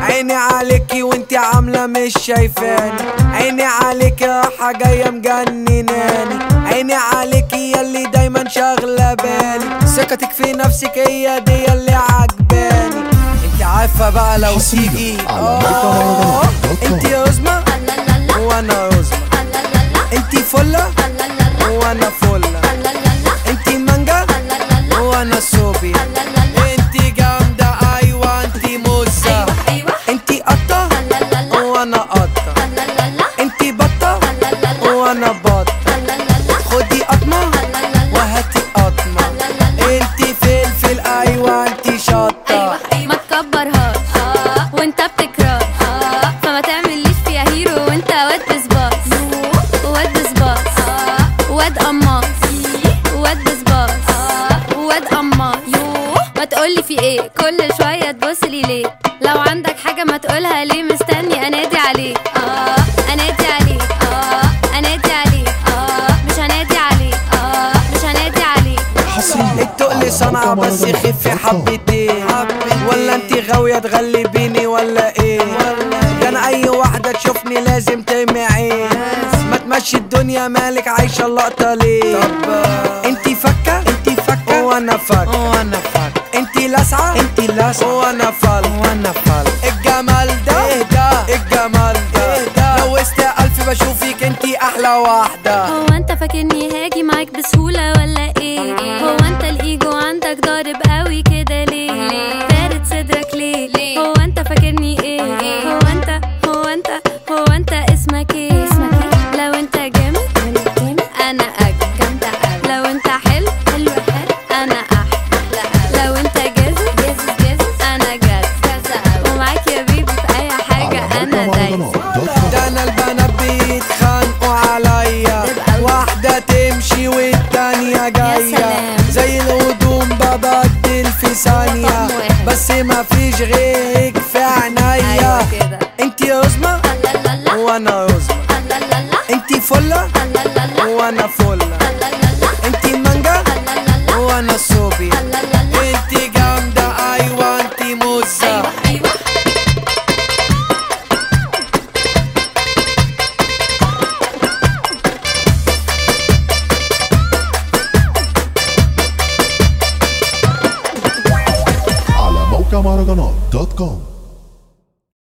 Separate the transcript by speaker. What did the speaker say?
Speaker 1: عيني عليكي وانتي عاملة مش شايفاني، عيني عليكي راحة جاية مجنناني، عيني عليكي ياللي دايما شاغلة بالي، ثقتك في نفسك هي دي اللي عجباني. انتي عارفة بقى لو تيجي انتي رزمة وانا رزمة، انتي فلة وانا فلة، انتي مانجا وانا صوبيا، انتي جامدة ايوه انتي موزة، انتي قطة وانا قطة، انتي بطة وانا بطة، خدي قطمة وهاتي قطمة، انتي فلفل ايوه انتي شطة.
Speaker 2: ما تكبرهاش وانت بتكرهش، فما تعمليش فيها هيرو وانت واد بسباس، واد بسباس، واد قماص، واد بسباس، واد قماص. ما تقولي في ايه كل شوية تبصلي ليه؟ لو عندك حاجة ما تقولها ليه؟ مستني انادي عليك انادي عليك انادي عليك مش هنادي عليك مش هنادي عليك.
Speaker 1: التقل صنعة بس خفي حبتين، ولا انتي غاوية تغلبيني ولا ايه؟ ده انا اي واحدة تشوفني لازم ترمي عين، ما تمشي الدنيا مالك عايشة اللقطة ليه؟ طب انتي فكة انتي فكة وانا فكة، انتي لاسعة انتي لاسعة وانا فل الجمال ده ايه ده؟ الجمال ده لو وسط ألف بشوفك انتي احلى واحدة.
Speaker 2: هو انت فاكرني هاجي معاك بسهولة ولا ايه؟ هو انت الايجو عندك ضارب قوي كده ليه؟ فارد صدرك ليه؟ هو انت فاكرني ايه؟ هو انت اسمك ايه؟ لو انت جامد انا اجمد، لو انت حلو انا احلى، لو انت جاذب انا جاذب، ومعاك يا بيبي في اي حاجة انا دايس.
Speaker 1: ده انا البنات بيتخانقوا عليا، واحدة تمشي والتانية جاية، زي الهدوم ببدل في ثانية، بس مفيش غيرك في عينيا. انتي رزمة وانا رزمة، انتي فلة وانا فلة، انتي مانجا وانا صوبيا، انتي جامدة ايوه انتي موزة.
Speaker 3: على موقع مهرجانات.com.